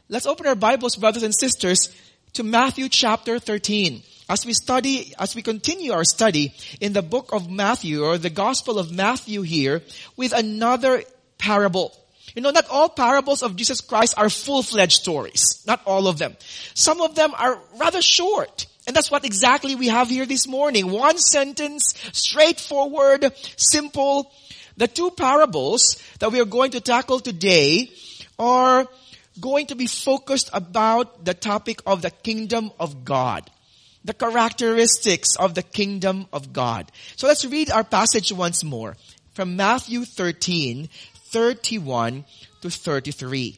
Let's open our Bibles, brothers and sisters, to Matthew chapter 13. As we continue our study in the book of Matthew, or the Gospel of Matthew here, with another parable. You know, not all parables of Jesus Christ are full-fledged stories. Not all of them. Some of them are rather short. And that's what exactly we have here this morning. One sentence, straightforward, simple. The two parables that we are going to tackle today are going to be focused about the topic of the kingdom of God. The characteristics of the kingdom of God. So let's read our passage once more from Matthew 13, 31 to 33.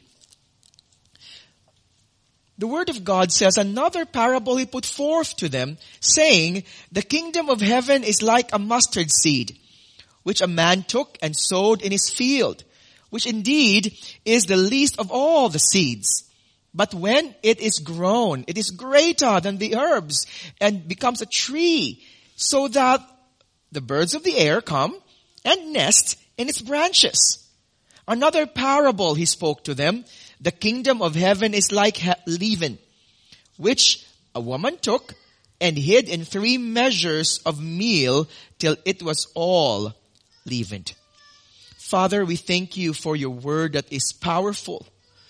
The word of God says, another parable he put forth to them, saying, the kingdom of heaven is like a mustard seed, which a man took and sowed in his field, which indeed is the least of all the seeds. But when it is grown, it is greater than the herbs and becomes a tree, so that the birds of the air come and nest in its branches. Another parable he spoke to them, the kingdom of heaven is like leaven, which a woman took and hid in 3 measures of meal till it was all leavened. Father, we thank you for your word that is powerful.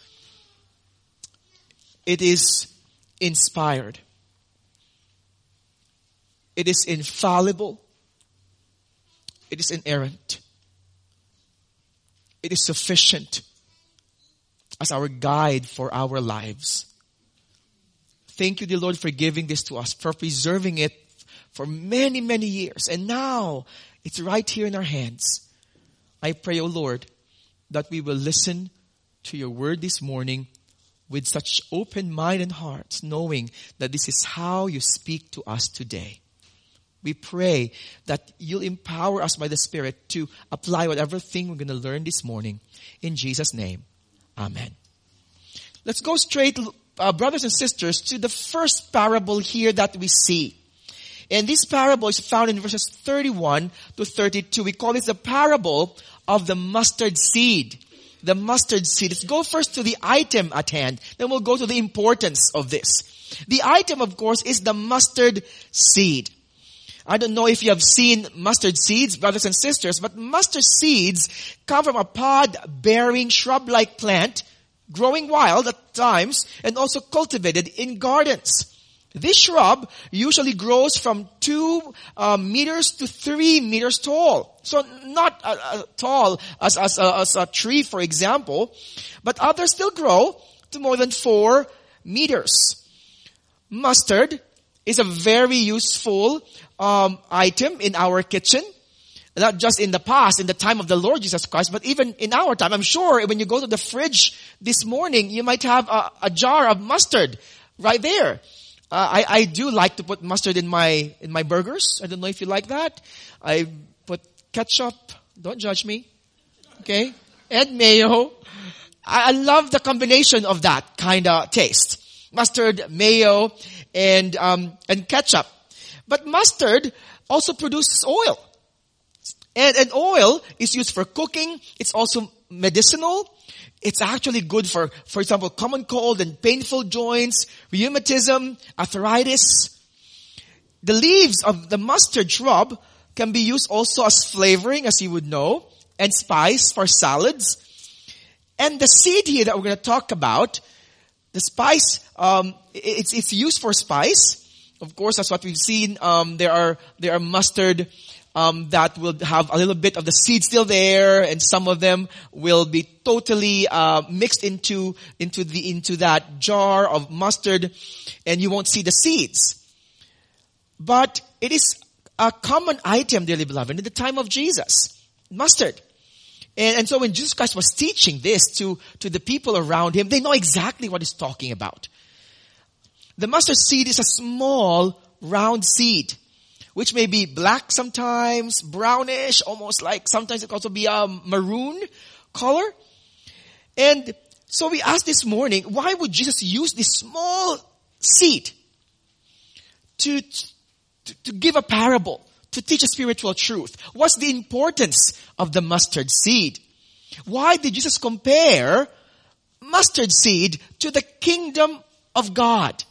It is inspired. It is infallible. It is inerrant. It is sufficient as our guide for our lives. Thank you, dear Lord, for giving this to us, for preserving it for many, many years. And now, it's right here in our hands. I pray, O Lord, that we will listen to your word this morning with such open mind and hearts, knowing that this is how you speak to us today. We pray that you'll empower us by the Spirit to apply whatever thing we're going to learn this morning. In Jesus' name, amen. Let's go straight, brothers and sisters, to the first parable here that we see. And this parable is found in verses 31 to 32. We call this the parable of the mustard seed. The mustard seed. Let's go first to the item at hand. Then we'll go to the importance of this. The item, of course, is the mustard seed. I don't know if you have seen mustard seeds, brothers and sisters, but mustard seeds come from a pod-bearing shrub-like plant, growing wild at times, and also cultivated in gardens. This shrub usually grows from 2 meters to 3 meters tall. So not tall as a tree, for example, but others still grow to more than 4 meters. Mustard is a very useful item in our kitchen. Not just in the past, in the time of the Lord Jesus Christ, but even in our time. I'm sure when you go to the fridge this morning, you might have a jar of mustard right there. I do like to put mustard in my burgers. I don't know if you like that. I put ketchup. Don't judge me. Okay? And mayo. I love the combination of that kind of taste. Mustard, mayo, and ketchup. But mustard also produces oil. And oil is used for cooking. It's also medicinal. It's actually good for example, common cold and painful joints, rheumatism, arthritis. The leaves of the mustard shrub can be used also as flavoring, as you would know, and spice for salads. And the seed here that we're going to talk about, the spice, it's used for spice. Of course, that's what we've seen. There are mustard that will have a little bit of the seed still there, and some of them will be totally mixed into that jar of mustard, and you won't see the seeds. But it is a common item, dearly beloved, in the time of Jesus, mustard. And so when Jesus Christ was teaching this to the people around him, they know exactly what he's talking about. The mustard seed is a small, round seed, which may be black sometimes, brownish, almost like sometimes it can also be a maroon color. And so we asked this morning, why would Jesus use this small seed to give a parable, to teach a spiritual truth? What's the importance of the mustard seed? Why did Jesus compare mustard seed to the kingdom of God.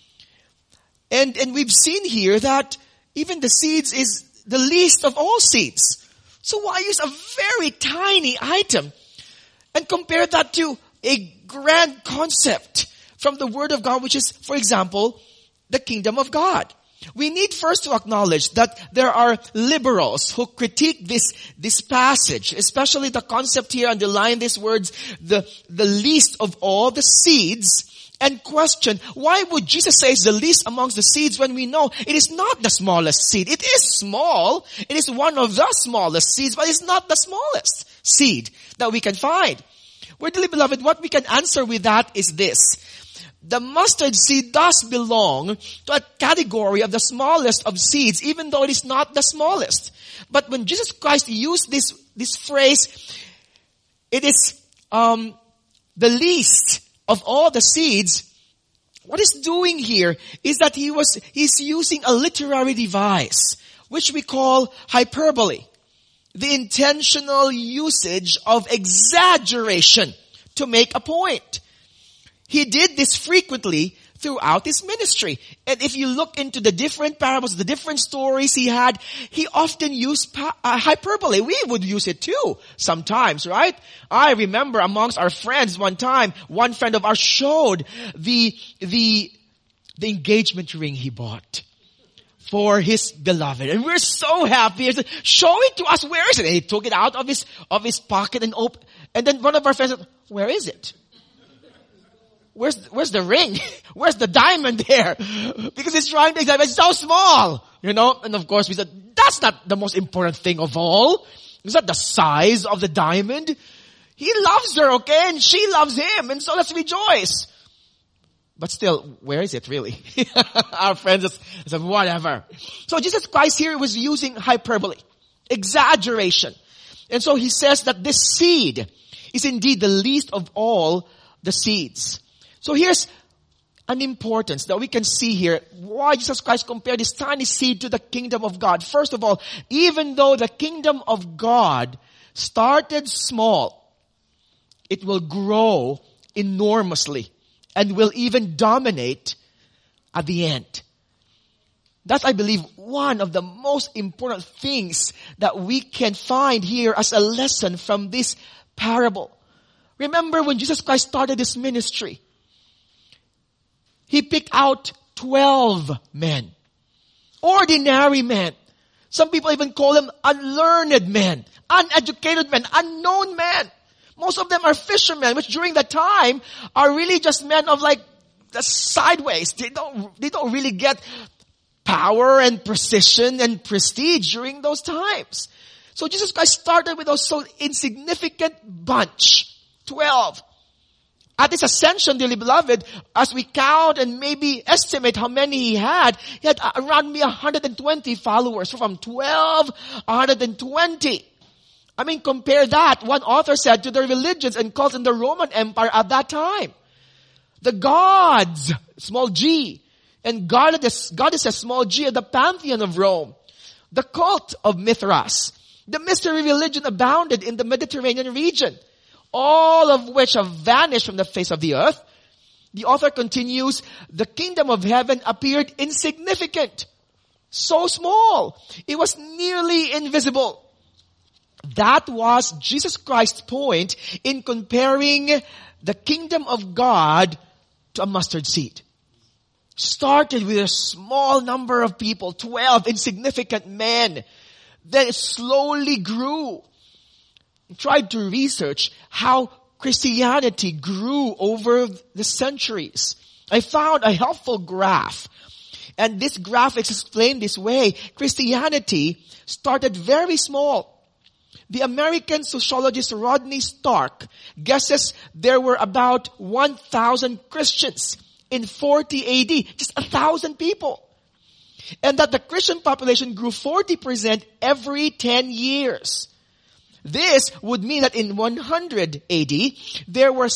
And we've seen here that even the seeds is the least of all seeds. So why use a very tiny item and compare that to a grand concept from the Word of God, which is, for example, the kingdom of God? We need first to acknowledge that there are liberals who critique this passage, especially the concept here underlying these words, the least of all the seeds, and question, why would Jesus say it's the least amongst the seeds when we know it is not the smallest seed? It is small. It is one of the smallest seeds, but it's not the smallest seed that we can find. Well, dearly beloved, what we can answer with that is this. The mustard seed does belong to a category of the smallest of seeds, even though it is not the smallest. But when Jesus Christ used this phrase, it is the least of all the seeds. What he's doing here is that he's using a literary device, which we call hyperbole. The intentional usage of exaggeration to make a point. He did this frequently throughout his ministry. And if you look into the different parables, the different stories he had, he often used hyperbole. We would use it too sometimes, right? I remember amongst our friends one time, one friend of ours showed the engagement ring he bought for his beloved. And we're so happy. He said, show it to us. Where is it? And he took it out of his pocket and opened. And then one of our friends said, where is it? Where's the ring? Where's the diamond there? Because he's trying to examine, it's so small, And of course we said, that's not the most important thing of all. It's not the size of the diamond. He loves her, okay? And she loves him. And so let's rejoice. But still, where is it really? Our friends just said, whatever. So Jesus Christ here was using hyperbole, exaggeration. And so he says that this seed is indeed the least of all the seeds. So here's an importance that we can see here. Why Jesus Christ compared this tiny seed to the kingdom of God. First of all, even though the kingdom of God started small, it will grow enormously and will even dominate at the end. That's, I believe, one of the most important things that we can find here as a lesson from this parable. Remember when Jesus Christ started his ministry, he picked out 12 men. Ordinary men. Some people even call them unlearned men, uneducated men, unknown men. Most of them are fishermen, which during that time are really just men of like the sideways. They don't really get power and precision and prestige during those times. So Jesus Christ started with those so insignificant bunch, 12. At his ascension, dearly beloved, as we count and maybe estimate how many he had around 120 followers. So from 12, 120. I mean, compare that, one author said, to the religions and cults in the Roman Empire at that time. The gods, small g, and goddesses, small g, at the pantheon of Rome. The cult of Mithras. The mystery religion abounded in the Mediterranean region. All of which have vanished from the face of the earth. The author continues, the kingdom of heaven appeared insignificant. So small. It was nearly invisible. That was Jesus Christ's point in comparing the kingdom of God to a mustard seed. Started with a small number of people, 12 insignificant men. Then it slowly grew. Tried to research how Christianity grew over the centuries. I found a helpful graph. And this graph is explained this way. Christianity started very small. The American sociologist Rodney Stark guesses there were about 1,000 Christians in 40 AD. Just 1,000 people. And that the Christian population grew 40% every 10 years. This would mean that in 100 AD, there were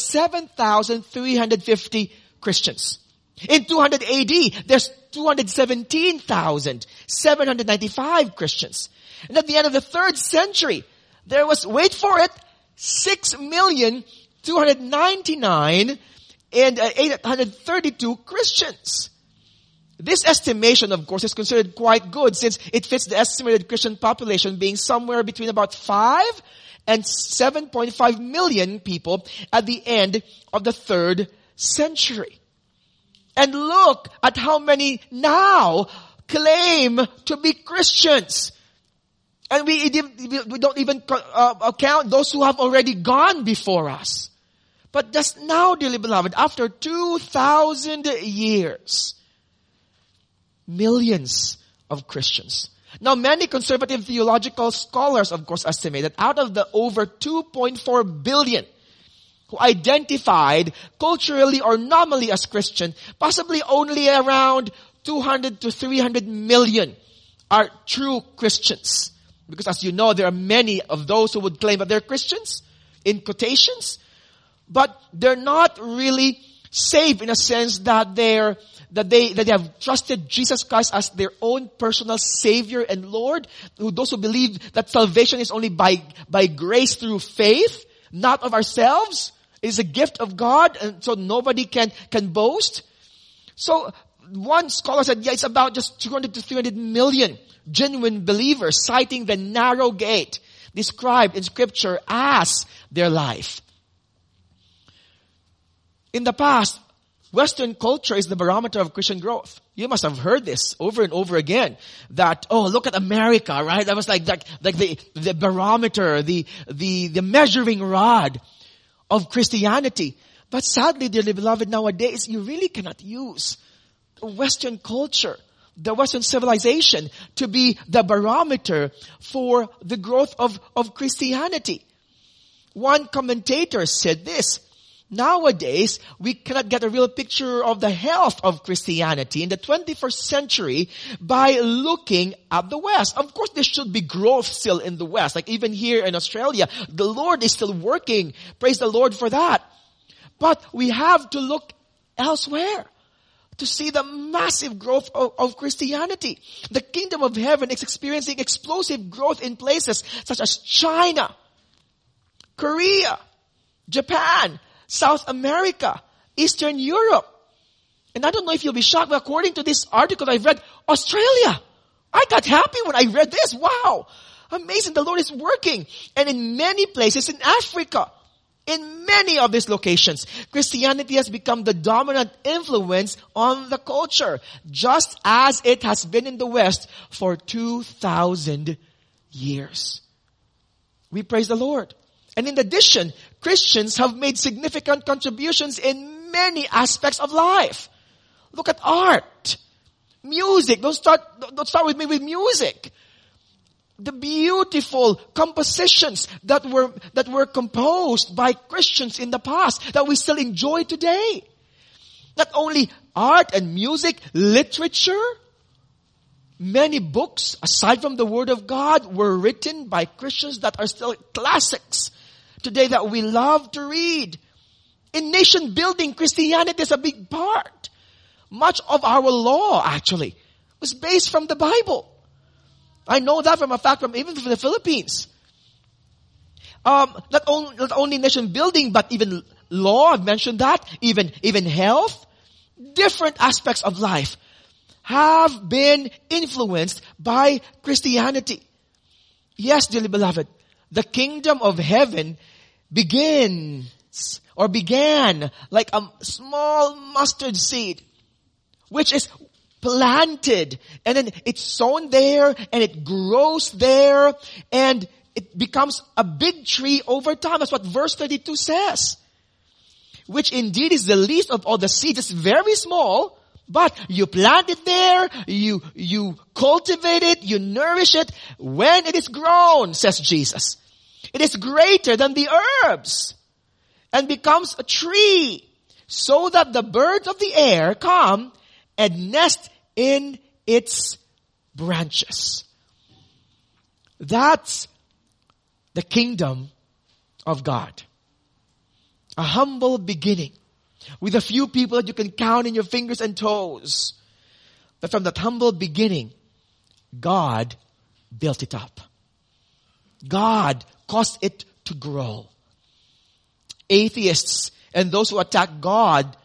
7,350 Christians. In 200 AD, there's 217,795 Christians. And at the end of the 3rd century, there was, wait for it, 6,300,000 299 and 832 Christians. This estimation, of course, is considered quite good since it fits the estimated Christian population being somewhere between about 5 and 7.5 million people at the end of the 3rd century. And look at how many now claim to be Christians. And we don't even count those who have already gone before us. But just now, dearly beloved, after 2,000 years, millions of Christians. Now, many conservative theological scholars, of course, estimate that out of the over 2.4 billion who identified culturally or nominally as Christian, possibly only around 200 to 300 million are true Christians. Because as you know, there are many of those who would claim that they're Christians, in quotations, but they're not really saved in a sense that they have trusted Jesus Christ as their own personal Savior and Lord. Those who believe that salvation is only by grace through faith, not of ourselves. It is a gift of God, and so nobody can boast. So one scholar said, it's about just 200 to 300 million genuine believers, citing the narrow gate described in Scripture as their life. In the past, Western culture is the barometer of Christian growth. You must have heard this over and over again. That, look at America, right? That was like the barometer, the measuring rod of Christianity. But sadly, dearly beloved, nowadays, you really cannot use the Western culture, the Western civilization, to be the barometer for the growth of Christianity. One commentator said this: nowadays, we cannot get a real picture of the health of Christianity in the 21st century by looking at the West. Of course, there should be growth still in the West. Like even here in Australia, the Lord is still working. Praise the Lord for that. But we have to look elsewhere to see the massive growth of Christianity. The kingdom of heaven is experiencing explosive growth in places such as China, Korea, Japan, South America, Eastern Europe. And I don't know if you'll be shocked, but according to this article I've read, Australia. I got happy when I read this. Wow. Amazing. The Lord is working. And in many places in Africa, in many of these locations, Christianity has become the dominant influence on the culture, just as it has been in the West for 2,000 years. We praise the Lord. And in addition, Christians have made significant contributions in many aspects of life. Look at art, music. Don't start with me with music. The beautiful compositions that were composed by Christians in the past that we still enjoy today. Not only art and music, literature. Many books, aside from the Word of God, were written by Christians that are still classics today that we love to read. In nation building, Christianity is a big part. Much of our law, actually, was based from the Bible. I know that from a fact even from the Philippines. Not only nation building, but even law, I've mentioned that, even health, different aspects of life have been influenced by Christianity. Yes, dearly beloved, the kingdom of heaven began like a small mustard seed, which is planted, and then it's sown there, and it grows there, and it becomes a big tree over time. That's what verse 32 says. Which indeed is the least of all the seeds. It's very small, but you plant it there, you cultivate it, you nourish it. When it is grown, says Jesus, it is greater than the herbs and becomes a tree, so that the birds of the air come and nest in its branches. That's the kingdom of God. A humble beginning with a few people that you can count in your fingers and toes. But from that humble beginning, God built it up. God caused it to grow. Atheists and those who attack God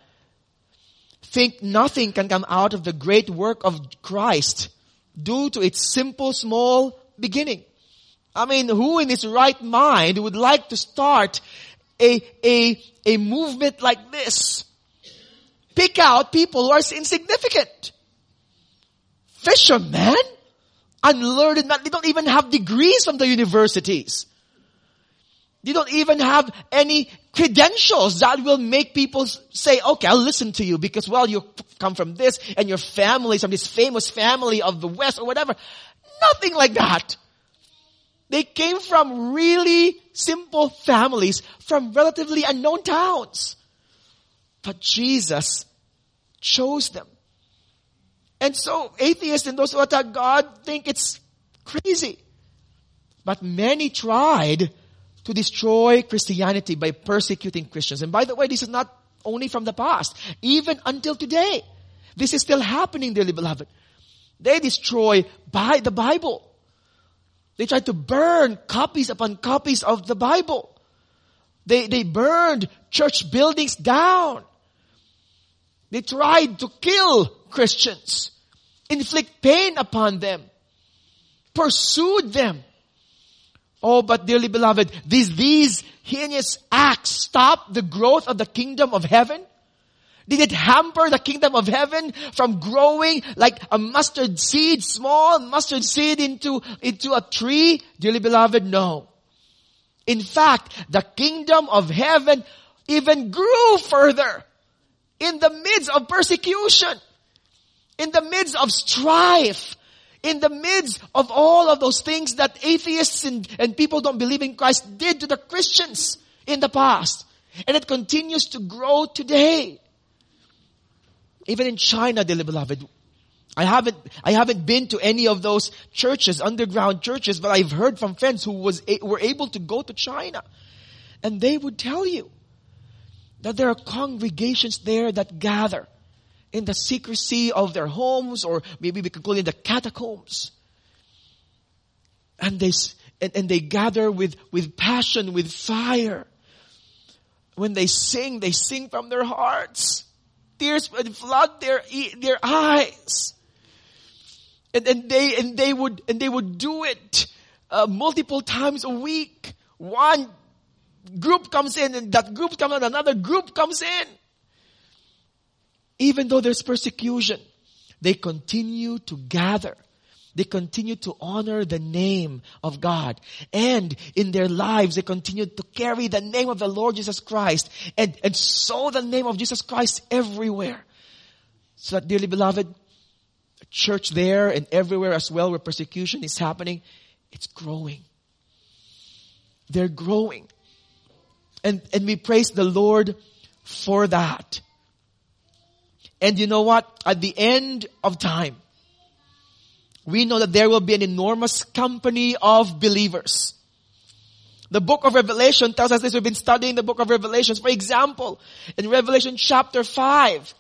think nothing can come out of the great work of Christ due to its simple, small beginning. I mean, who in his right mind would like to start a movement like this? Pick out people who are insignificant. Fishermen? Unlearned, they don't even have degrees from the universities. They don't even have any credentials that will make people say, okay, I'll listen to you because, well, you come from this and your family is from this famous family of the West or whatever. Nothing like that. They came from really simple families from relatively unknown towns. But Jesus chose them. And so atheists and those who attack God think it's crazy. But many tried to destroy Christianity by persecuting Christians. And by the way, this is not only from the past. Even until today, this is still happening, dearly beloved. They destroy the Bible. They tried to burn copies upon copies of the Bible. They burned church buildings down. They tried to kill Christians, inflict pain upon them, pursued them. Oh, but dearly beloved, these heinous acts stop the growth of the kingdom of heaven? Did it hamper the kingdom of heaven from growing like a mustard seed, small mustard seed into a tree? Dearly beloved, no. In fact, the kingdom of heaven even grew further in the midst of persecution, in the midst of strife, in the midst of all of those things that atheists and people don't believe in Christ did to the Christians in the past. And it continues to grow today. Even in China, dearly beloved, I haven't been to any of those churches, underground churches, but I've heard from friends who were able to go to China. And they would tell you that there are congregations there that gather in the secrecy of their homes, or maybe we could call it the catacombs. And they gather with passion, with fire. When they sing from their hearts. Tears would flood their eyes. And they would do it multiple times a week. One group comes in and that group comes in, another group comes in. Even though there's persecution, they continue to gather. They continue to honor the name of God. And in their lives, they continue to carry the name of the Lord Jesus Christ and sow the name of Jesus Christ everywhere. So that, dearly beloved, church there and everywhere as well where persecution is happening, it's growing. They're growing. And we praise the Lord for that. And you know what? At the end of time, we know that there will be an enormous company of believers. The book of Revelation tells us this. We've been studying the book of Revelations. For example, in Revelation chapter 5,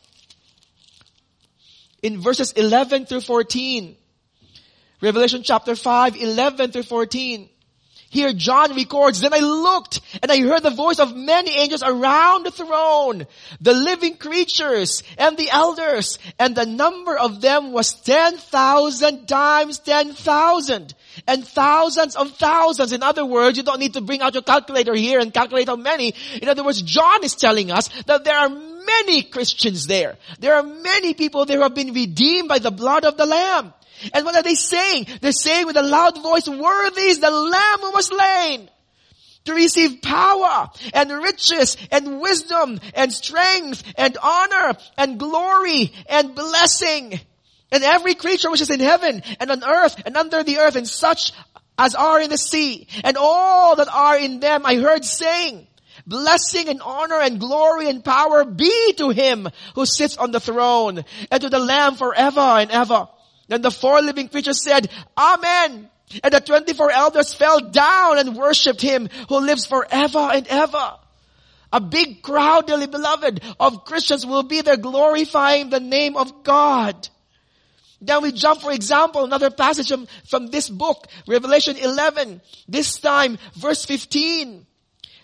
in verses 11 through 14, Revelation chapter 5, 11 through 14, here John records, "Then I looked and I heard the voice of many angels around the throne, the living creatures and the elders, and the number of them was 10,000 times 10,000 and thousands of thousands." In other words, you don't need to bring out your calculator here and calculate how many. In other words, John is telling us that there are many Christians there. There are many people there who have been redeemed by the blood of the Lamb. And what are they saying? They're saying with a loud voice, "Worthy is the Lamb who was slain to receive power and riches and wisdom and strength and honor and glory and blessing." And every creature which is in heaven and on earth and under the earth and such as are in the sea and all that are in them, I heard saying, "Blessing and honor and glory and power be to him who sits on the throne and to the Lamb forever and ever." Then the 4 living creatures said, "Amen." And the 24 elders fell down and worshipped him who lives forever and ever. A big crowd, dearly beloved, of Christians will be there glorifying the name of God. Then we jump, for example, another passage from this book, Revelation 11, this time verse 15.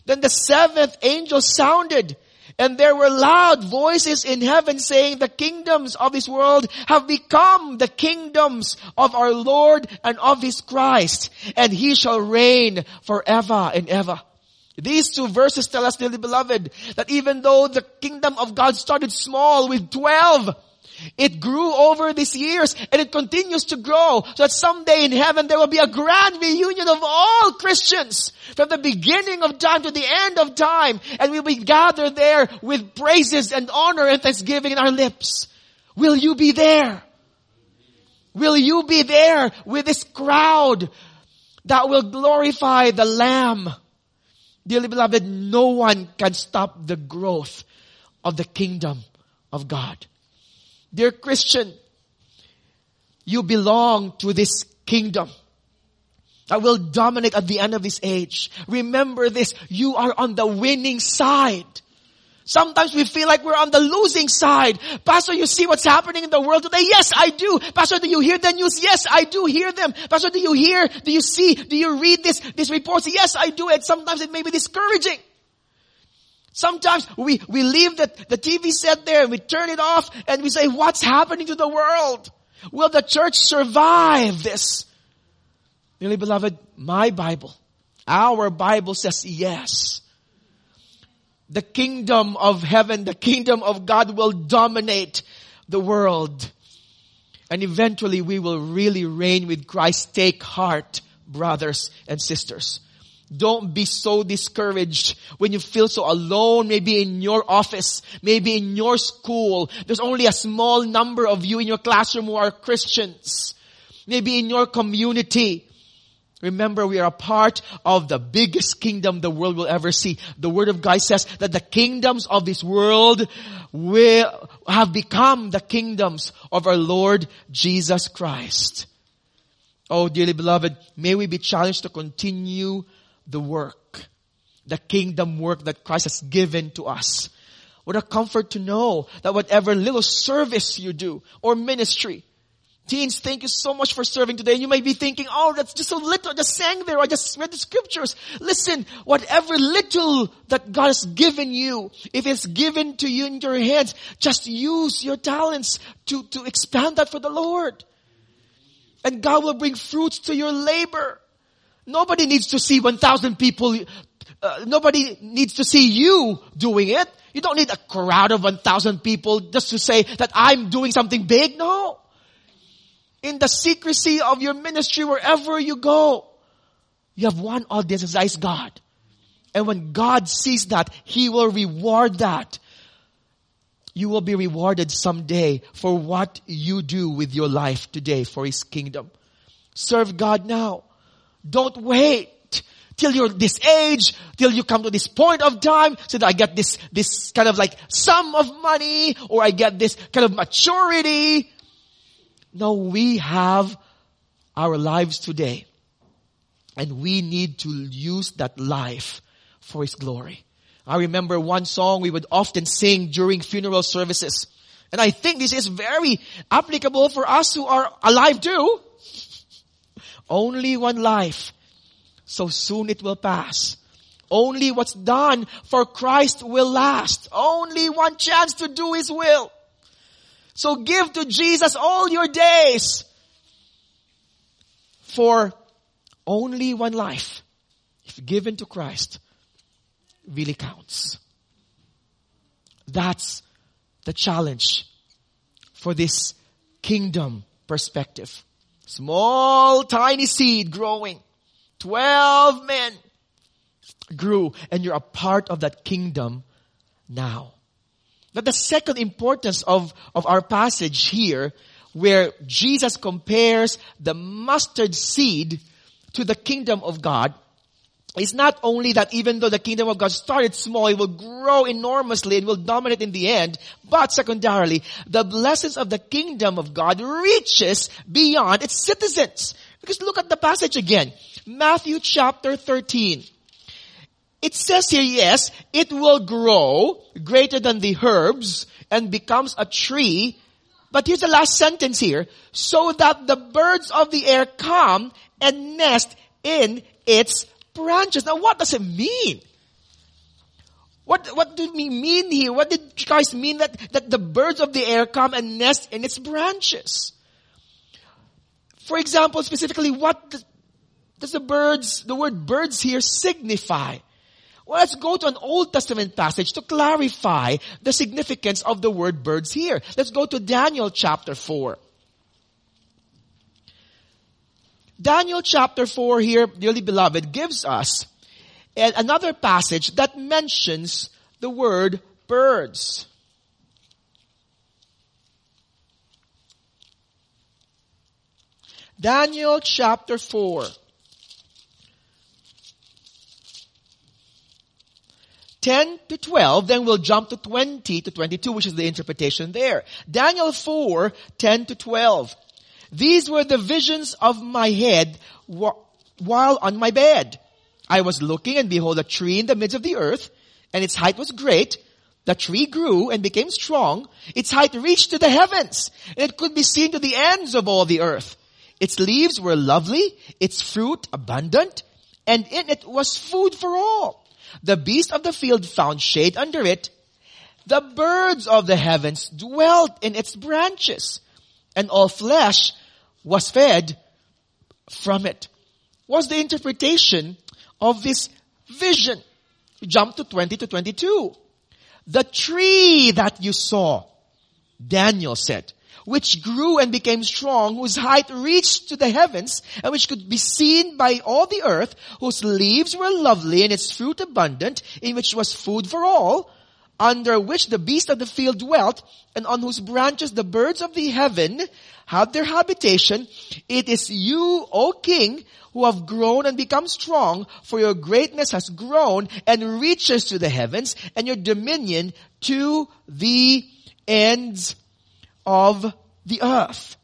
Then the seventh angel sounded, and there were loud voices in heaven saying, the kingdoms of this world have become the kingdoms of our Lord and of His Christ, and He shall reign forever and ever. These two verses tell us, dearly beloved, that even though the kingdom of God started small with 12, it grew over these years and it continues to grow, so that someday in heaven there will be a grand reunion of all Christians from the beginning of time to the end of time, and we'll be gathered there with praises and honor and thanksgiving in our lips. Will you be there? Will you be there with this crowd that will glorify the Lamb? Dearly beloved, no one can stop the growth of the kingdom of God. Dear Christian, you belong to this kingdom that will dominate at the end of this age. Remember this, you are on the winning side. Sometimes we feel like we're on the losing side. Pastor, you see what's happening in the world today? Yes, I do. Pastor, do you hear the news? Yes, I do hear them. Pastor, do you hear? Do you see? Do you read these reports? Yes, I do. And sometimes it may be discouraging. Sometimes we leave the TV set there and we turn it off and we say, what's happening to the world? Will the church survive this? Dearly beloved, my Bible, our Bible says yes. The kingdom of heaven, the kingdom of God will dominate the world. And eventually we will really reign with Christ. Take heart, brothers and sisters. Don't be so discouraged when you feel so alone, maybe in your office, maybe in your school. There's only a small number of you in your classroom who are Christians. Maybe in your community. Remember, we are a part of the biggest kingdom the world will ever see. The Word of God says that the kingdoms of this world will have become the kingdoms of our Lord Jesus Christ. Oh, dearly beloved, may we be challenged to continue the work, the kingdom work that Christ has given to us. What a comfort to know that whatever little service you do or ministry. Teens, thank you so much for serving today. And you may be thinking, oh, that's just so little. I just sang there. I just read the scriptures. Listen, whatever little that God has given you, if it's given to you in your hands, just use your talents to expand that for the Lord. And God will bring fruits to your labor. Nobody needs to see 1,000 people. Nobody needs to see you doing it. You don't need a crowd of 1,000 people just to say that I'm doing something big. No. In the secrecy of your ministry, wherever you go, you have one audience, that is God. And when God sees that, He will reward that. You will be rewarded someday for what you do with your life today for His kingdom. Serve God now. Don't wait till you're this age, till you come to this point of time, so that I get this kind of like sum of money, or I get this kind of maturity. No, we have our lives today. And we need to use that life for His glory. I remember one song we would often sing during funeral services. And I think this is very applicable for us who are alive too. Only one life, so soon it will pass. Only what's done for Christ will last. Only one chance to do His will. So give to Jesus all your days. For only one life, if given to Christ, really counts. That's the challenge for this kingdom perspective. Small, tiny seed growing. 12 men grew, and you're a part of that kingdom now. But the second importance of our passage here, where Jesus compares the mustard seed to the kingdom of God, is not only that even though the kingdom of God started small, it will grow enormously and will dominate in the end, but secondarily, the blessings of the kingdom of God reaches beyond its citizens. Because look at the passage again. Matthew chapter 13. It says here, yes, it will grow greater than the herbs and becomes a tree. But here's the last sentence here. So that the birds of the air come and nest in its branches. Now what does it mean? What do we mean here? What did Christ mean that the birds of the air come and nest in its branches? For example, specifically, what does the word birds here signify? Well, let's go to an Old Testament passage to clarify the significance of the word birds here. Let's go to Daniel chapter 4. Daniel chapter 4 here, dearly beloved, gives us another passage that mentions the word birds. Daniel chapter 4. 10 to 12, then we'll jump to 20 to 22, which is the interpretation there. Daniel 4, 10 to 12. These were the visions of my head while on my bed. I was looking, and behold, a tree in the midst of the earth, and its height was great. The tree grew and became strong. Its height reached to the heavens, and it could be seen to the ends of all the earth. Its leaves were lovely, its fruit abundant, and in it was food for all. The beasts of the field found shade under it. The birds of the heavens dwelt in its branches, and all flesh was fed from it. Was the interpretation of this vision. We jump to 20 to 22. The tree that you saw, Daniel said, which grew and became strong, whose height reached to the heavens, and which could be seen by all the earth, whose leaves were lovely, and its fruit abundant, in which was food for all, under which the beasts of the field dwelt, and on whose branches the birds of the heaven had their habitation. It is you, O King, who have grown and become strong, for your greatness has grown and reaches to the heavens, and your dominion to the ends of the earth.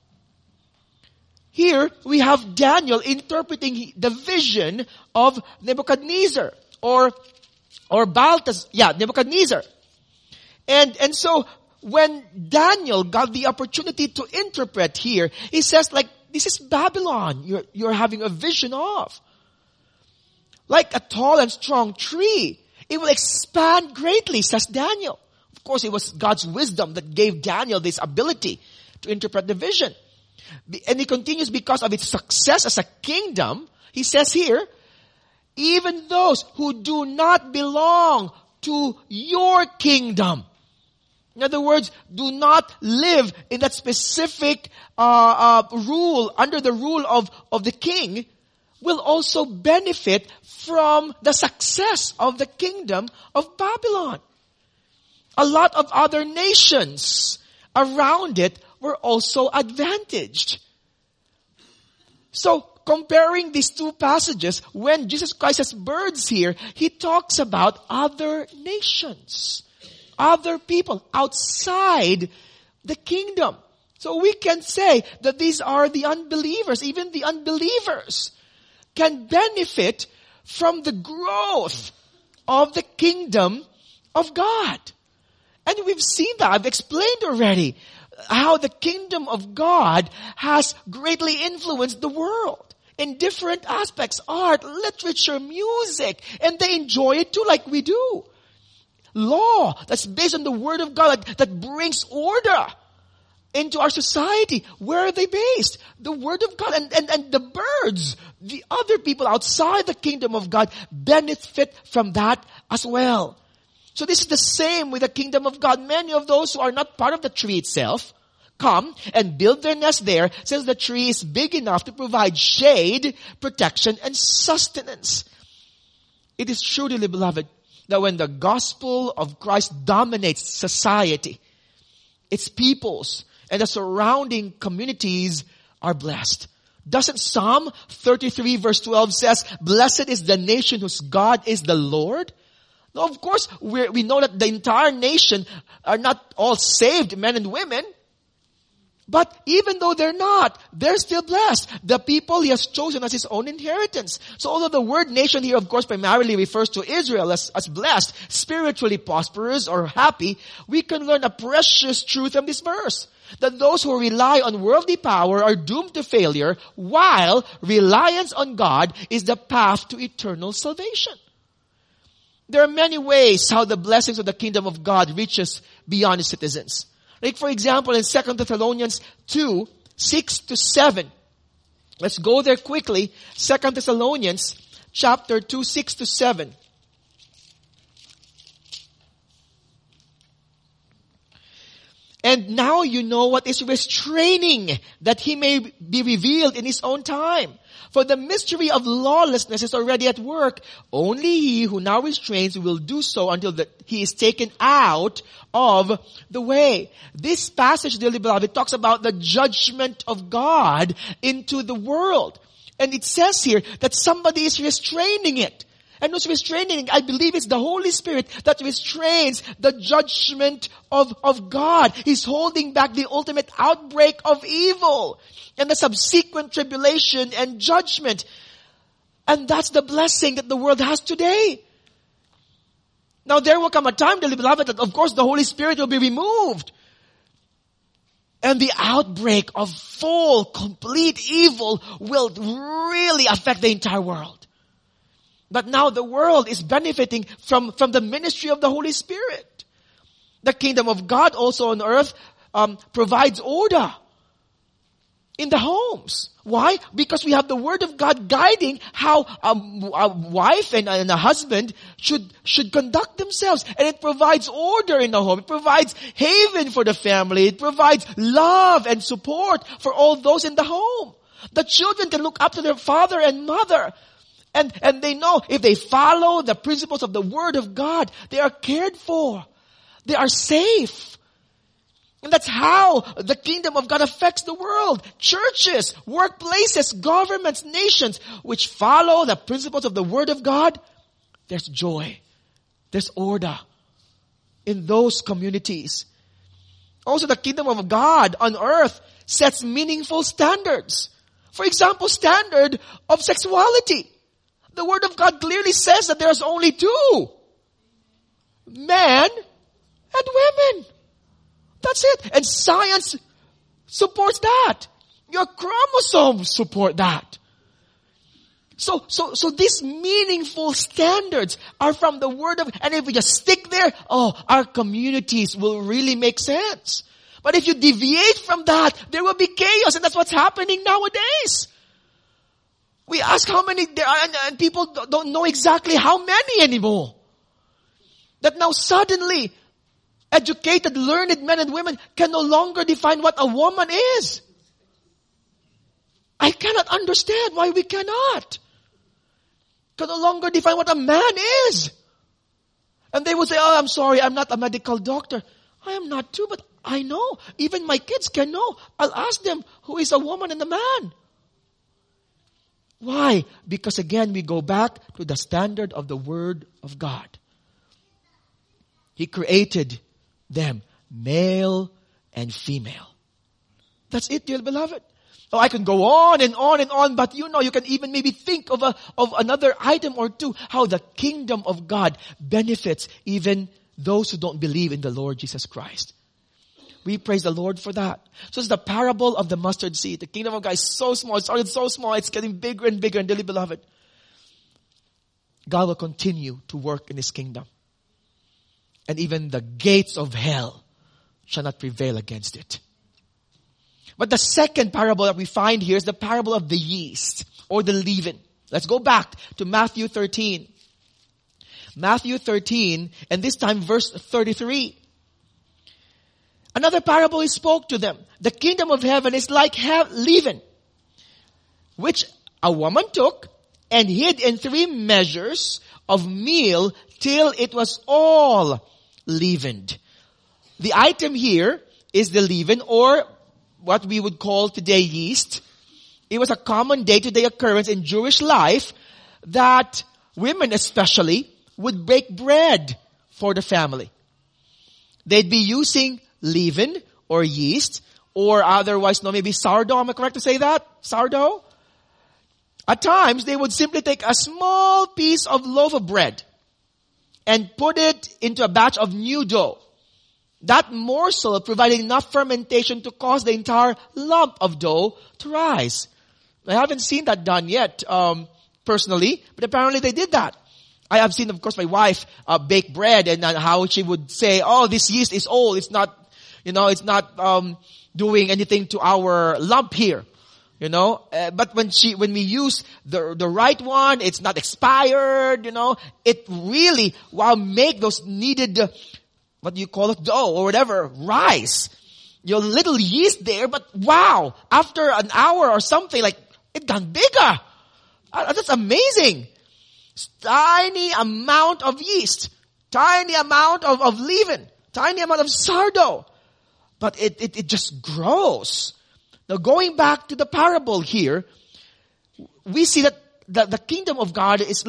Here we have Daniel interpreting the vision of Nebuchadnezzar or Balthasar, Nebuchadnezzar. And so when Daniel got the opportunity to interpret here, he says this is Babylon you're having a vision of. Like a tall and strong tree, it will expand greatly, says Daniel. Of course, it was God's wisdom that gave Daniel this ability to interpret the vision. And he continues, because of its success as a kingdom, he says here, even those who do not belong to your kingdom. In other words, do not live in that specific rule, under the rule of the king, will also benefit from the success of the kingdom of Babylon. A lot of other nations around it were also advantaged. So, comparing these two passages, when Jesus Christ has birds here, he talks about other nations, other people outside the kingdom. So we can say that these are the unbelievers. Even the unbelievers can benefit from the growth of the kingdom of God. And we've seen that. I've explained already how the kingdom of God has greatly influenced the world in different aspects, art, literature, music, and they enjoy it too like we do. Law that's based on the Word of God that brings order into our society. Where are they based? The Word of God. And the birds, the other people outside the kingdom of God, benefit from that as well. So this is the same with the kingdom of God. Many of those who are not part of the tree itself come and build their nest there, since the tree is big enough to provide shade, protection, and sustenance. It is true, dearly beloved, that when the gospel of Christ dominates society, its peoples and the surrounding communities are blessed. Doesn't Psalm 33 verse 12 says, "Blessed is the nation whose God is the Lord"? Now, of course, we know that the entire nation are not all saved men and women. But even though they're not, they're still blessed. The people He has chosen as His own inheritance. So although the word nation here, of course, primarily refers to Israel as blessed, spiritually prosperous or happy, we can learn a precious truth from this verse. That those who rely on worldly power are doomed to failure, while reliance on God is the path to eternal salvation. There are many ways how the blessings of the kingdom of God reaches beyond its citizens. Like for example, in 2 Thessalonians 2, 6 to 7. Let's go there quickly. 2 Thessalonians chapter 2, 6 to 7. And now you know what is restraining, that he may be revealed in his own time. For the mystery of lawlessness is already at work. Only he who now restrains will do so until he is taken out of the way. This passage, dearly beloved, talks about the judgment of God into the world. And it says here that somebody is restraining it. And who's restraining? I believe it's the Holy Spirit that restrains the judgment of God. He's holding back the ultimate outbreak of evil and the subsequent tribulation and judgment. And that's the blessing that the world has today. Now there will come a time, dearly beloved, that of course the Holy Spirit will be removed. And the outbreak of full, complete evil will really affect the entire world. But now the world is benefiting from the ministry of the Holy Spirit. The kingdom of God also on earth provides order in the homes. Why? Because we have the Word of God guiding how a wife and a husband should conduct themselves. And it provides order in the home. It provides haven for the family. It provides love and support for all those in the home. The children can look up to their father and mother. And they know if they follow the principles of the Word of God, they are cared for. They are safe. And that's how the kingdom of God affects the world. Churches, workplaces, governments, nations, which follow the principles of the Word of God, there's joy. There's order in those communities. Also, the kingdom of God on earth sets meaningful standards. For example, standard of sexuality. The Word of God clearly says that there's only two. Men and women. That's it. And science supports that. Your chromosomes support that. So these meaningful standards are from the Word of God. And if we just stick there, our communities will really make sense. But if you deviate from that, there will be chaos. And that's what's happening nowadays. We ask how many there are, and people don't know exactly how many anymore. That now suddenly, educated, learned men and women can no longer define what a woman is. I cannot understand why we cannot. Can no longer define what a man is. And they will say, I'm sorry, I'm not a medical doctor. I am not too, but I know. Even my kids can know. I'll ask them who is a woman and a man. Why? Because again, we go back to the standard of the Word of God. He created them, male and female. That's it, dear beloved. Oh, I can go on and on and on, but you can even maybe think of another item or two, how the kingdom of God benefits even those who don't believe in the Lord Jesus Christ. We praise the Lord for that. So it's the parable of the mustard seed. The kingdom of God is so small. It started so small. It's getting bigger and bigger. And dearly beloved, God will continue to work in His kingdom. And even the gates of hell shall not prevail against it. But the second parable that we find here is the parable of the yeast or the leaven. Let's go back to Matthew 13. Matthew 13, and this time verse 33. Another parable He spoke to them. The kingdom of heaven is like leaven, which a woman took and hid in 3 measures of meal till it was all leavened. The item here is the leaven, or what we would call today yeast. It was a common day-to-day occurrence in Jewish life that women especially would bake bread for the family. They'd be using leaven or yeast, or otherwise known maybe sourdough. Am I correct to say that? Sourdough? At times, they would simply take a small piece of loaf of bread and put it into a batch of new dough. That morsel provided enough fermentation to cause the entire lump of dough to rise. I haven't seen that done yet, personally, but apparently they did that. I have seen, of course, my wife bake bread, and how she would say, "Oh, this yeast is old. It's not, it's not doing anything to our lump here." But when we use the right one, it's not expired, it really, make those needed, what do you call it, dough or whatever, rise. Your little yeast there, but after an hour or something, like, it got bigger. That's amazing. Tiny amount of yeast, tiny amount of leaven, tiny amount of sourdough. But it just grows. Now, going back to the parable here, we see that the kingdom of God is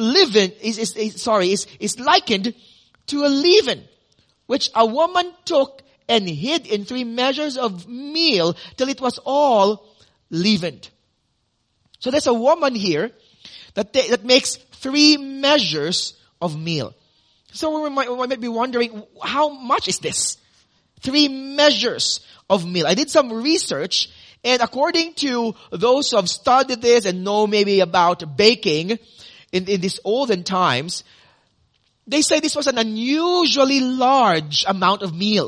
likened to a leaven, which a woman took and hid in 3 measures of meal till it was all leavened. So there's a woman here that makes 3 measures of meal. So we might be wondering, how much is this? 3 measures of meal. I did some research, and according to those who have studied this and know maybe about baking in these olden times, they say this was an unusually large amount of meal.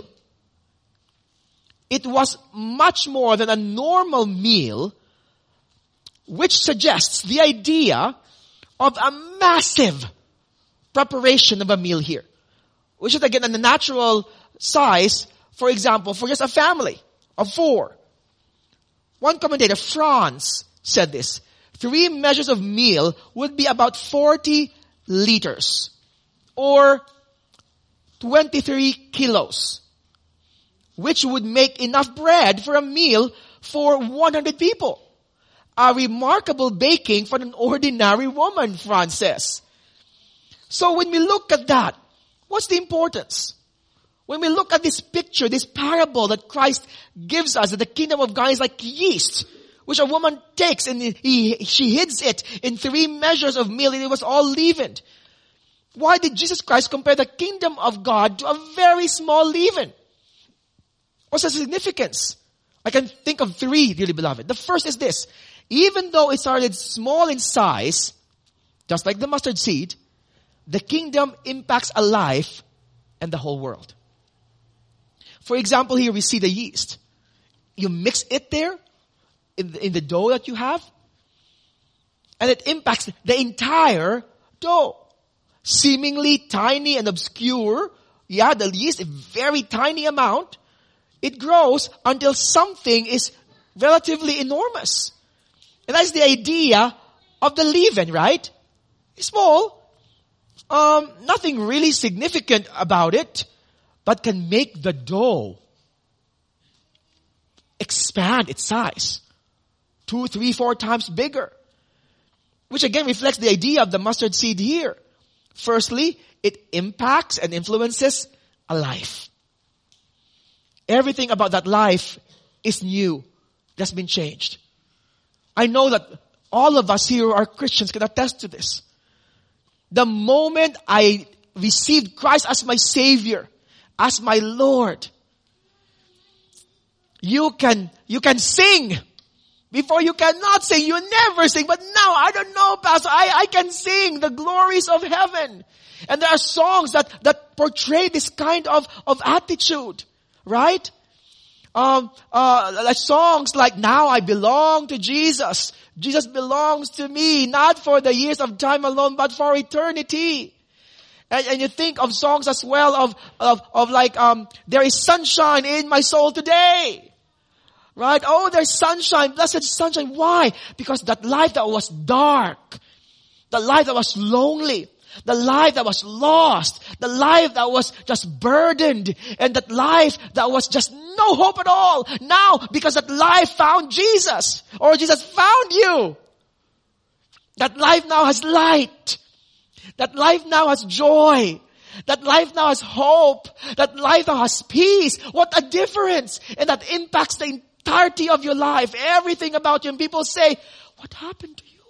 It was much more than a normal meal, which suggests the idea of a massive preparation of a meal here, which is again a natural size, for example, for just a family of 4. One commentator, Franz, said this: 3 measures of meal would be about 40 liters or 23 kilos, which would make enough bread for a meal for 100 people. A remarkable baking for an ordinary woman, Franz says. So when we look at that, what's the importance? When we look at this picture, this parable that Christ gives us, that the kingdom of God is like yeast, which a woman takes and she hides it in 3 measures of meal, and it was all leavened. Why did Jesus Christ compare the kingdom of God to a very small leaven? What's the significance? I can think of 3, dearly beloved. The first is this: even though it started small in size, just like the mustard seed, the kingdom impacts a life and the whole world. For example, here we see the yeast. You mix it there in the dough that you have, and it impacts the entire dough. Seemingly tiny and obscure, the yeast, a very tiny amount, it grows until something is relatively enormous. And that's the idea of the leaven, right? It's small, nothing really significant about it, but can make the dough expand its size 2, 3, 4 times bigger. Which again reflects the idea of the mustard seed here. Firstly, it impacts and influences a life. Everything about that life is new. That's been changed. I know that all of us here who are Christians can attest to this. The moment I received Christ as my Savior, as my Lord, you can sing. Before you cannot sing, you never sing. But now, I don't know, Pastor, I can sing the glories of heaven. And there are songs that portray this kind of attitude. Right? Like songs like, "Now I belong to Jesus. Jesus belongs to me, not for the years of time alone, but for eternity." And you think of songs as well of like, "There is sunshine in my soul today." Right? Oh, there's sunshine, blessed sunshine. Why? Because that life that was dark, the life that was lonely, the life that was lost, the life that was just burdened, and that life that was just no hope at all. Now, because that life found Jesus, or Jesus found you, that life now has light. That life now has joy. That life now has hope. That life now has peace. What a difference. And that impacts the entirety of your life, everything about you. And people say, "What happened to you?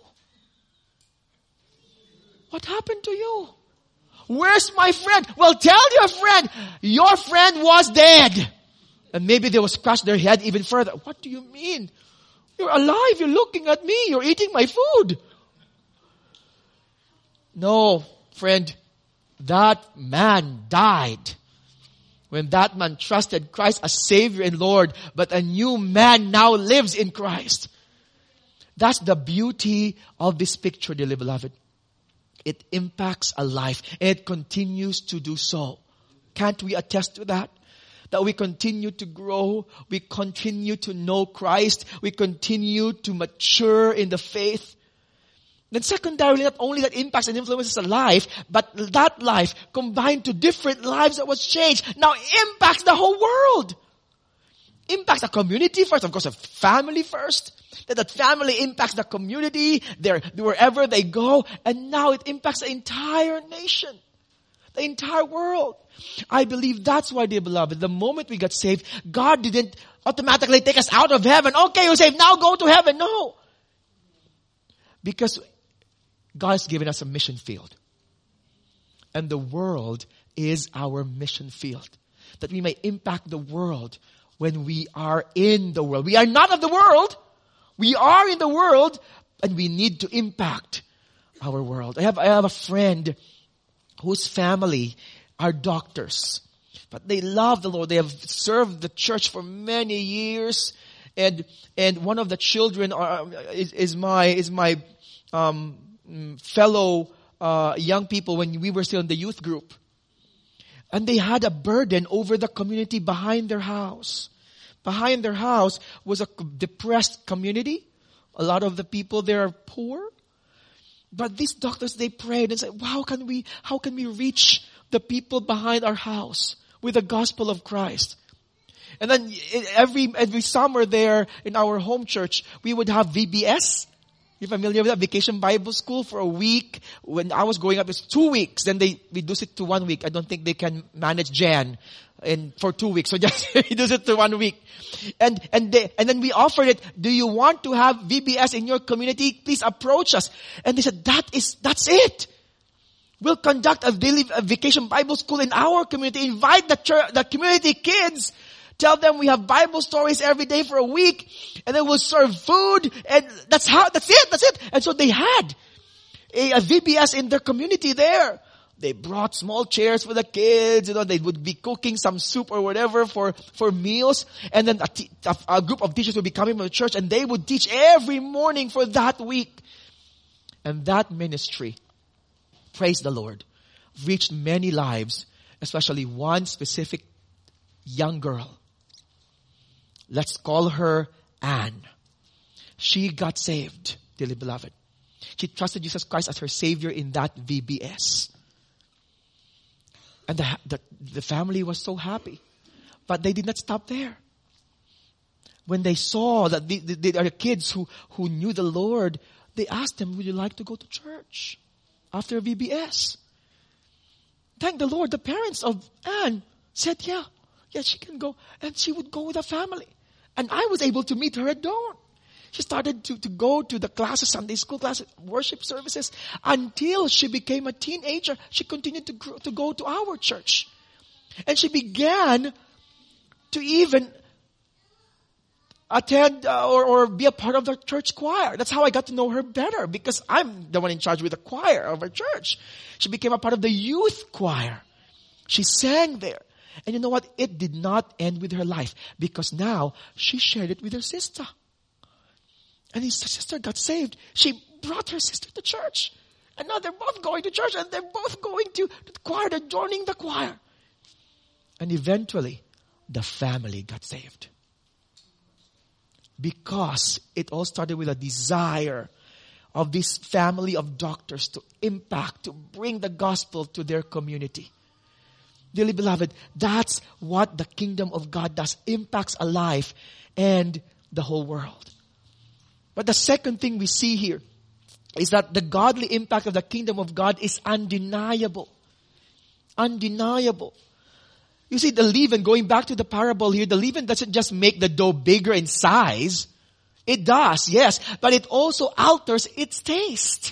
What happened to you? Where's my friend?" Well, tell your friend was dead. And maybe they will scratch their head even further. "What do you mean? You're alive. You're looking at me. You're eating my food." No, Friend, that man died when that man trusted Christ as Savior and Lord, but a new man now lives in Christ. That's the beauty of this picture, dearly beloved. It impacts a life, and it continues to do so. Can't we attest to that? That we continue to grow, we continue to know Christ, we continue to mature in the faith. Then secondarily, not only that impacts and influences a life, but that life combined to different lives that was changed now impacts the whole world. Impacts the community first, of course, a family first. Then that family impacts the community, wherever they go, and now it impacts the entire nation, the entire world. I believe that's why, dear beloved, the moment we got saved, God didn't automatically take us out of heaven. Okay, you're saved, now go to heaven. No. Because God has given us a mission field. And the world is our mission field. That we may impact the world when we are in the world. We are not of the world. We are in the world, and we need to impact our world. I have a friend whose family are doctors, but they love the Lord. They have served the church for many years, and one of the children is my fellow young people when we were still in the youth group. And they had a burden over the community behind their house. Behind their house was a depressed community. A lot of the people there are poor. But these doctors, they prayed and said, how can we reach the people behind our house with the gospel of Christ? And then every summer there in our home church, we would have VBS. You're familiar with that? Vacation Bible School for a week. When I was growing up, it's 2 weeks. Then they reduce it to 1 week. I don't think they can manage Jan for 2 weeks. So just reduce it to 1 week. And then we offered it. Do you want to have VBS in your community? Please approach us. And they said, that's it. We'll conduct a vacation Bible school in our community. Invite the community kids. Tell them we have Bible stories every day for a week, and then we'll serve food, and that's it. And so they had a VBS in their community there. They brought small chairs for the kids, they would be cooking some soup or whatever for meals, and then a group of teachers would be coming from the church, and they would teach every morning for that week. And that ministry, praise the Lord, reached many lives, especially one specific young girl. Let's call her Anne. She got saved, dearly beloved. She trusted Jesus Christ as her Savior in that VBS. And the family was so happy. But they did not stop there. When they saw that they are kids who knew the Lord, they asked them, would you like to go to church after VBS? Thank the Lord, the parents of Anne said, yeah, she can go. And she would go with the family. And I was able to meet her at dawn. She started to go to the classes, Sunday school classes, worship services, until she became a teenager. She continued to go to our church. And she began to even attend or be a part of the church choir. That's how I got to know her better, because I'm the one in charge with the choir of our church. She became a part of the youth choir. She sang there. And you know what? It did not end with her life, because now she shared it with her sister. And his sister got saved. She brought her sister to church. And now they're both going to church, and they're both going to the choir. They're joining the choir. And eventually, the family got saved. Because it all started with a desire of this family of doctors to impact, to bring the gospel to their community. Dearly beloved, that's what the kingdom of God does. Impacts a life and the whole world. But the second thing we see here is that the godly impact of the kingdom of God is undeniable. Undeniable. You see, the leaven, going back to the parable here, the leaven doesn't just make the dough bigger in size. It does, yes, but it also alters its taste.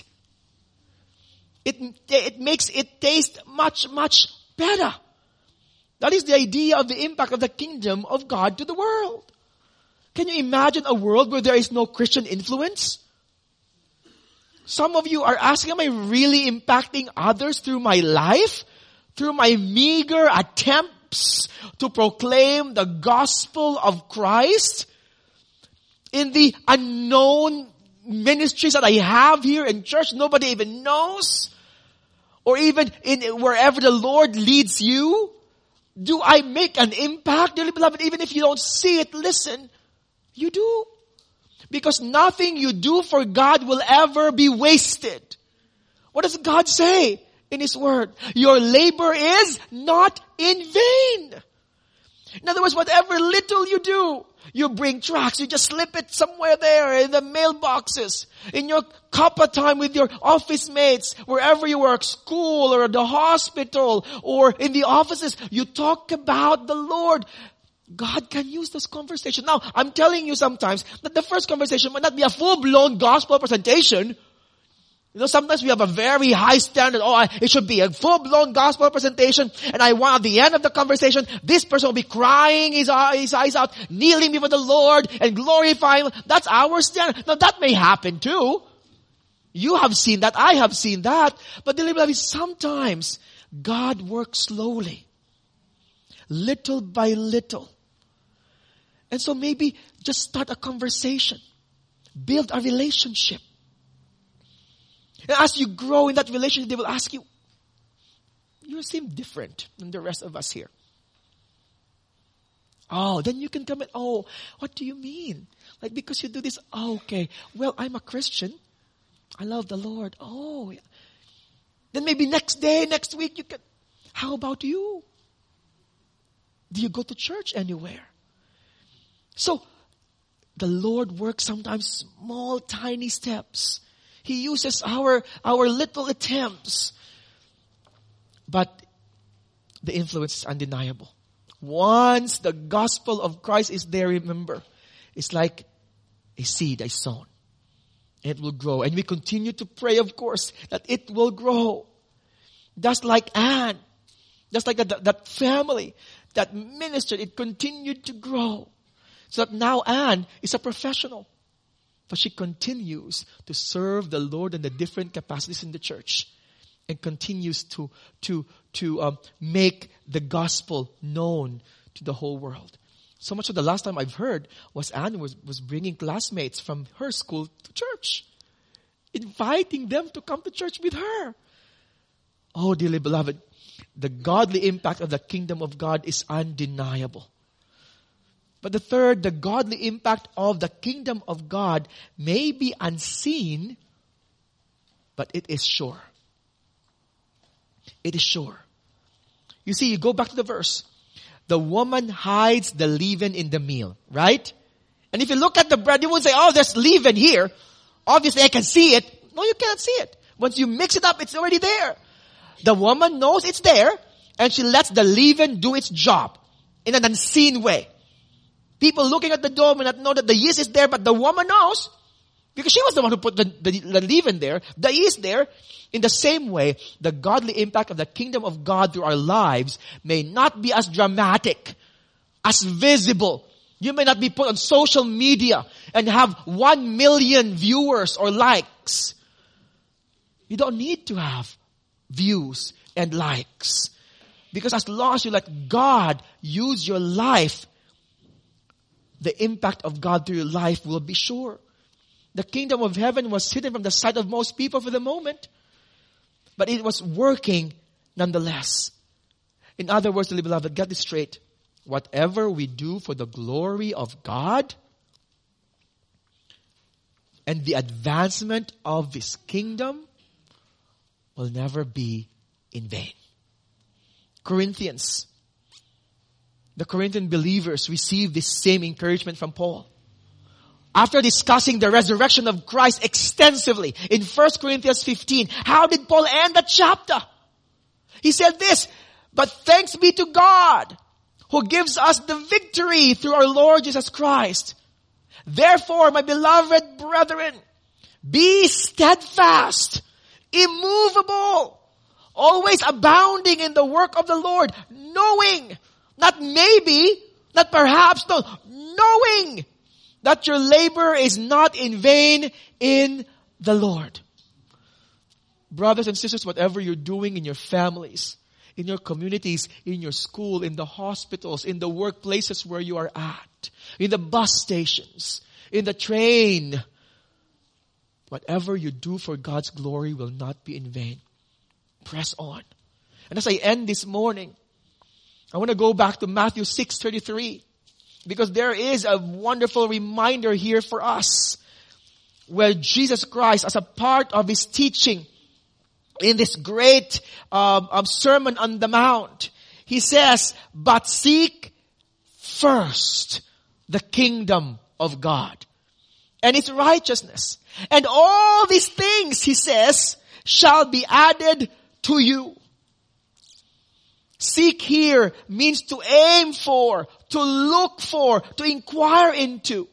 It makes it taste much, much better. That is the idea of the impact of the kingdom of God to the world. Can you imagine a world where there is no Christian influence? Some of you are asking, am I really impacting others through my life? Through my meager attempts to proclaim the gospel of Christ? In the unknown ministries that I have here in church, nobody even knows? Or even in wherever the Lord leads you? Do I make an impact, dearly beloved? Even if you don't see it, listen, you do. Because nothing you do for God will ever be wasted. What does God say in His Word? Your labor is not in vain. In other words, whatever little you do, you bring tracts, you just slip it somewhere there in the mailboxes, in your cuppa time with your office mates, wherever you work, school or at the hospital or in the offices, you talk about the Lord. God can use this conversation. Now, I'm telling you sometimes that the first conversation might not be a full-blown gospel presentation. You know, sometimes we have a very high standard. It should be a full-blown gospel presentation. And I want at the end of the conversation, this person will be crying his eyes out, kneeling before the Lord and glorifying. That's our standard. Now, that may happen too. You have seen that. I have seen that. But deliberately, sometimes God works slowly. Little by little. And so maybe just start a conversation. Build a relationship. And as you grow in that relationship, they will ask you, you seem different than the rest of us here. Oh, then you can come and, what do you mean? Like, because you do this, okay. Well, I'm a Christian. I love the Lord. Oh, yeah. Then maybe next week, you can, how about you? Do you go to church anywhere? So, the Lord works sometimes small, tiny steps. He uses our little attempts. But the influence is undeniable. Once the gospel of Christ is there, remember, it's like a seed I sown. It will grow. And we continue to pray, of course, that it will grow. Just like Anne. Just like that family that ministered, it continued to grow. So that now Anne is a professional. But she continues to serve the Lord in the different capacities in the church. And continues to make the gospel known to the whole world. So much so the last time I've heard was Anne was bringing classmates from her school to church. Inviting them to come to church with her. Oh, dearly beloved, the godly impact of the kingdom of God is undeniable. But the third, the godly impact of the kingdom of God may be unseen, but it is sure. It is sure. You see, you go back to the verse. The woman hides the leaven in the meal, right? And if you look at the bread, you won't say, there's leaven here. Obviously, I can see it. No, you can't see it. Once you mix it up, it's already there. The woman knows it's there, and she lets the leaven do its job in an unseen way. People looking at the dough may not know that the yeast is there, but the woman knows because she was the one who put the leaven there, the yeast there. In the same way, the godly impact of the kingdom of God through our lives may not be as dramatic, as visible. You may not be put on social media and have 1 million viewers or likes. You don't need to have views and likes. Because as long as you let God use your life, the impact of God through your life will be sure. The kingdom of heaven was hidden from the sight of most people for the moment. But it was working nonetheless. In other words, dearly beloved, get this straight. Whatever we do for the glory of God and the advancement of His kingdom will never be in vain. Corinthians. The Corinthian believers received this same encouragement from Paul. After discussing the resurrection of Christ extensively in 1 Corinthians 15, how did Paul end the chapter? He said this, but thanks be to God who gives us the victory through our Lord Jesus Christ. Therefore, my beloved brethren, be steadfast, immovable, always abounding in the work of the Lord, knowing, not maybe, not perhaps, no, knowing that your labor is not in vain in the Lord. Brothers and sisters, whatever you're doing in your families, in your communities, in your school, in the hospitals, in the workplaces where you are at, in the bus stations, in the train, whatever you do for God's glory will not be in vain. Press on. And as I end this morning, I want to go back to Matthew 6:33, because there is a wonderful reminder here for us, where Jesus Christ, as a part of His teaching in this great Sermon on the Mount, He says, but seek first the kingdom of God and His righteousness. And all these things, He says, shall be added to you. Seek here means to aim for, to look for, to inquire into.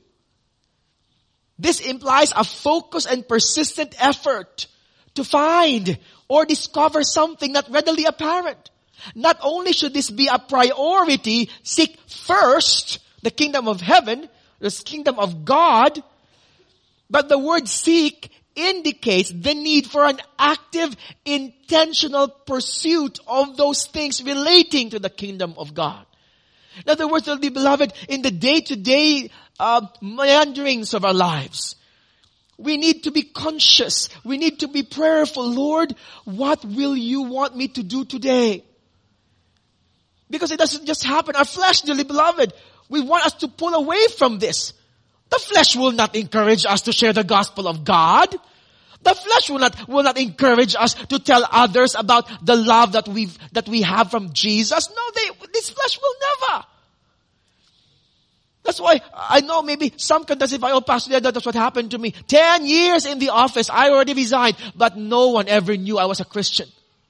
This implies a focused and persistent effort to find or discover something not readily apparent. Not only should this be a priority, seek first the kingdom of heaven, the kingdom of God, but the word seek indicates the need for an active, intentional pursuit of those things relating to the kingdom of God. In other words, dearly beloved, in the day-to-day meanderings of our lives, we need to be conscious. We need to be prayerful. Lord, what will you want me to do today? Because it doesn't just happen. Our flesh, dearly beloved, we want us to pull away from this. The flesh will not encourage us to share the gospel of God. The flesh will not encourage us to tell others about the love that we have from Jesus. No, this flesh will never. That's why I know maybe some can testify, oh Pastor, that's what happened to me. 10 years in the office, I already resigned, but no one ever knew I was a Christian.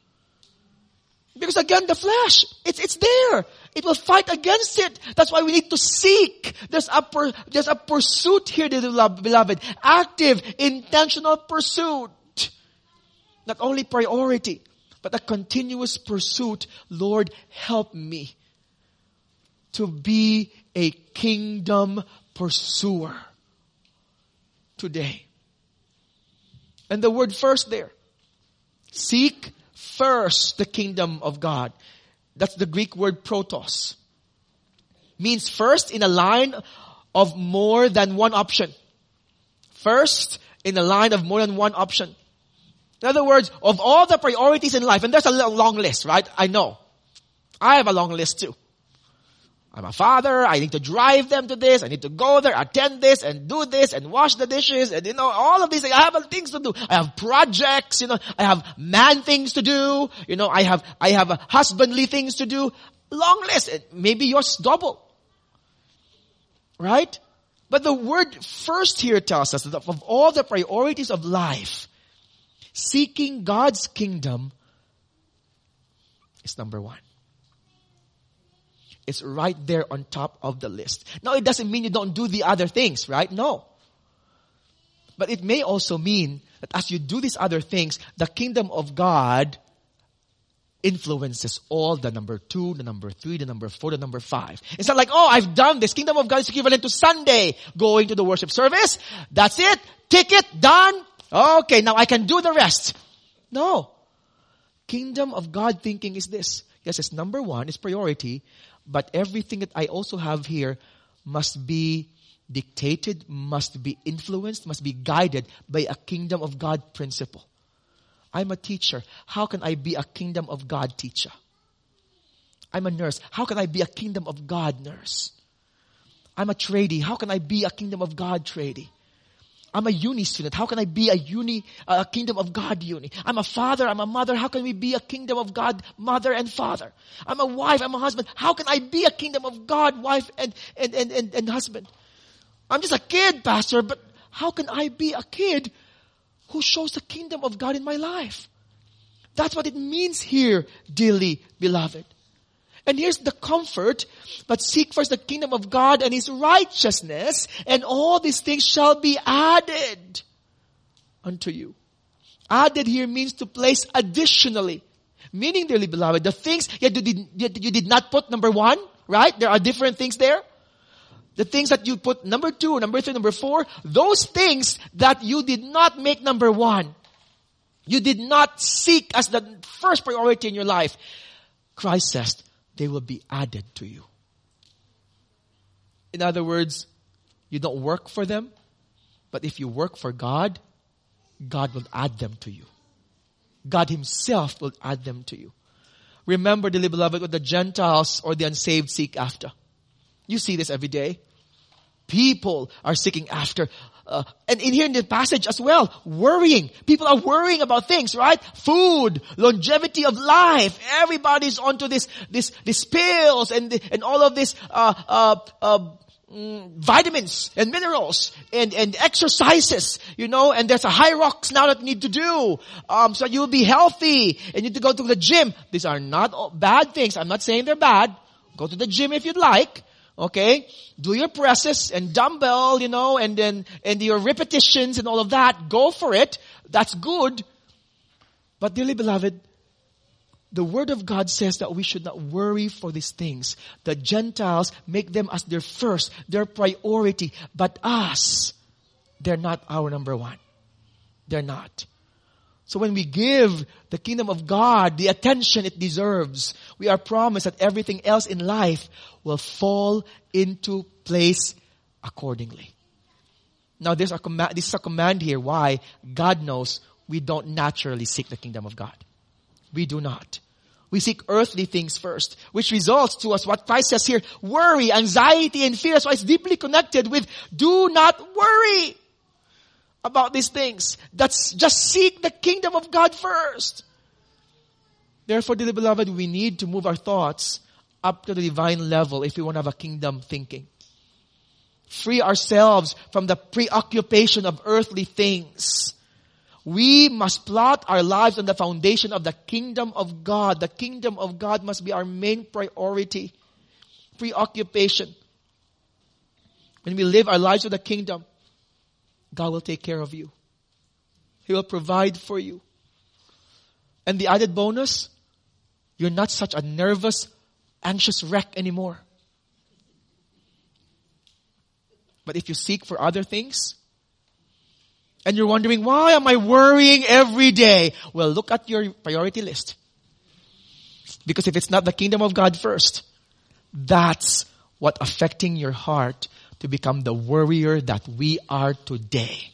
Because again, the flesh, it's there. It will fight against it. That's why we need to seek. There's a pursuit here, dear beloved. Active, intentional pursuit. Not only priority, but a continuous pursuit. Lord, help me to be a kingdom pursuer today. And the word first there. Seek first the kingdom of God. That's the Greek word protos. Means first in a line of more than one option. First in a line of more than one option. In other words, of all the priorities in life, and there's a long list, right? I know. I have a long list too. I'm a father, I need to drive them to this, I need to go there, attend this, and do this, and wash the dishes, and all of these things. I have things to do. I have projects, I have man things to do, I have husbandly things to do. Long list. Maybe yours double. Right? But the word first here tells us that of all the priorities of life, seeking God's kingdom is number one. It's right there on top of the list. Now, it doesn't mean you don't do the other things, right? No. But it may also mean that as you do these other things, the kingdom of God influences all the number 2, the number 3, the number 4, the number 5. It's not like, oh, I've done this. Kingdom of God is equivalent to Sunday, going to the worship service. That's it. Ticket, done. Okay, now I can do the rest. No. Kingdom of God thinking is this. Yes, it's number 1, it's priority. But everything that I also have here must be dictated, must be influenced, must be guided by a kingdom of God principle. I'm a teacher. How can I be a kingdom of God teacher? I'm a nurse. How can I be a kingdom of God nurse? I'm a tradie. How can I be a kingdom of God tradie? I'm a uni student. How can I be a kingdom of God uni? I'm a father. I'm a mother. How can we be a kingdom of God mother and father? I'm a wife. I'm a husband. How can I be a kingdom of God wife and husband? I'm just a kid, pastor, but how can I be a kid who shows the kingdom of God in my life? That's what it means here, dearly beloved. And here's the comfort, but seek first the kingdom of God and His righteousness, and all these things shall be added unto you. Added here means to place additionally. Meaning, dearly beloved, the things you did not put number 1, right? There are different things there. The things that you put number 2, number 3, number 4, those things that you did not make number 1, you did not seek as the first priority in your life, Christ says, they will be added to you. In other words, you don't work for them, but if you work for God, God will add them to you. God Himself will add them to you. Remember, dearly beloved, what the Gentiles or the unsaved seek after. You see this every day. People are seeking after, and in here in the passage as well, worrying. People are worrying about things, right? Food, longevity of life. Everybody's onto this pills and all of this, vitamins and minerals and exercises, and there's a high rocks now that you need to do. So you'll be healthy and you need to go to the gym. These are not all bad things. I'm not saying they're bad. Go to the gym if you'd like. Okay? Do your presses and dumbbell, and your repetitions and all of that. Go for it. That's good. But dearly beloved, the Word of God says that we should not worry for these things. The Gentiles make them as their first, their priority. But us, they're not our number one. They're not. So when we give the kingdom of God the attention it deserves, we are promised that everything else in life will fall into place accordingly. Now this is a command here. Why? God knows we don't naturally seek the kingdom of God. We do not. We seek earthly things first, which results to us what Christ says here, worry, anxiety, and fear. So it's deeply connected with do not worry about these things. That's just seek the kingdom of God first. Therefore, dearly beloved, we need to move our thoughts up to the divine level if we want to have a kingdom thinking. Free ourselves from the preoccupation of earthly things. We must plot our lives on the foundation of the kingdom of God. The kingdom of God must be our main priority. Preoccupation. When we live our lives with the kingdom, God will take care of you. He will provide for you. And the added bonus, you're not such a nervous, anxious wreck anymore. But if you seek for other things, and you're wondering, why am I worrying every day? Well, look at your priority list. Because if it's not the kingdom of God first, that's what affecting your heart to become the worrier that we are today.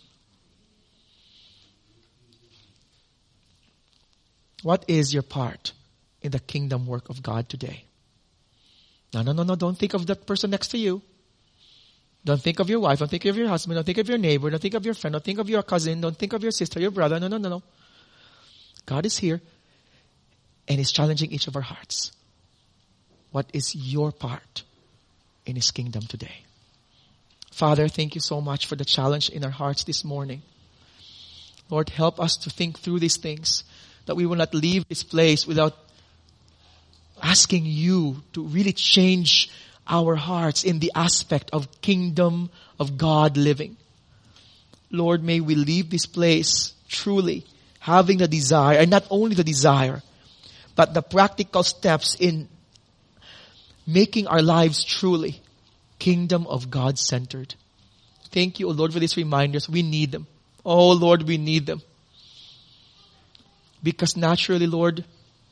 What is your part in the kingdom work of God today? No. Don't think of that person next to you. Don't think of your wife. Don't think of your husband. Don't think of your neighbor. Don't think of your friend. Don't think of your cousin. Don't think of your sister, your brother. No. God is here and He's challenging each of our hearts. What is your part in His kingdom today? Father, thank you so much for the challenge in our hearts this morning. Lord, help us to think through these things, that we will not leave this place without asking you to really change our hearts in the aspect of kingdom of God living. Lord, may we leave this place truly having the desire, and not only the desire, but the practical steps in making our lives truly kingdom of God centered. Thank you, O Lord, for these reminders. We need them. Oh Lord, we need them. Because naturally, Lord,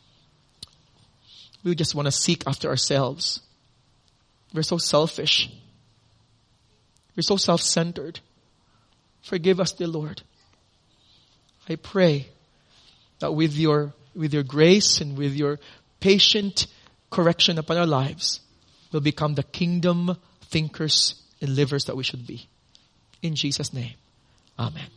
we just want to seek after ourselves. We're so selfish. We're so self-centered. Forgive us, dear Lord. I pray that with your grace and with your patient correction upon our lives, we'll become the kingdom thinkers and livers that we should be. In Jesus' name, amen.